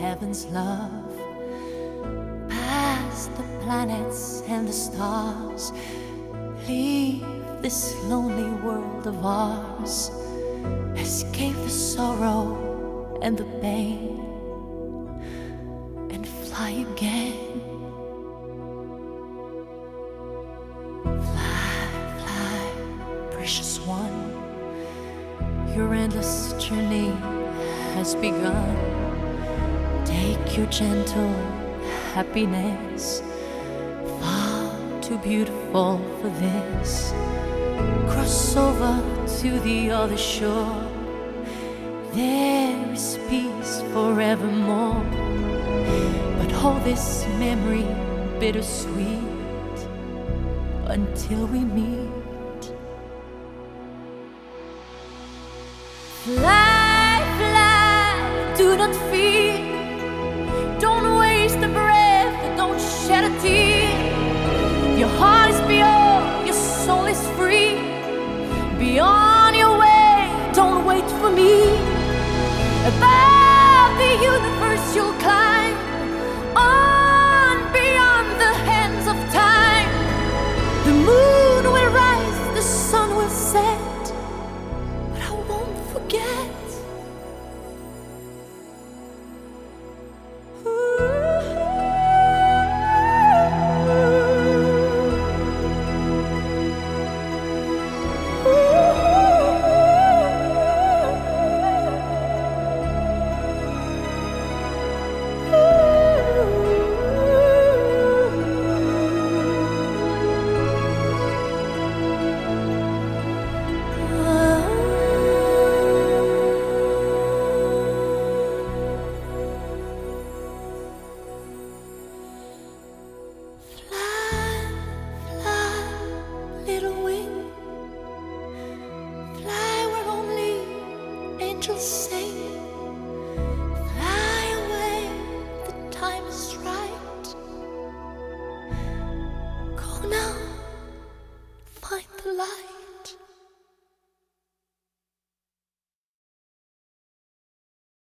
heaven's love. Past the planets and the stars, leave this lonely world of ours. Escape the sorrow and the pain and fly again. Fly, fly, precious one, your endless journey has begun. Take your gentle happiness, far too beautiful for this. Cross over to the other shore, there is peace forevermore. But hold this memory bittersweet until we meet. Fly, fly, do not fear. Don't waste a breath, don't shed a tear. Your heart is pure, your soul is free. Be on your way, don't wait for me. Above the universe,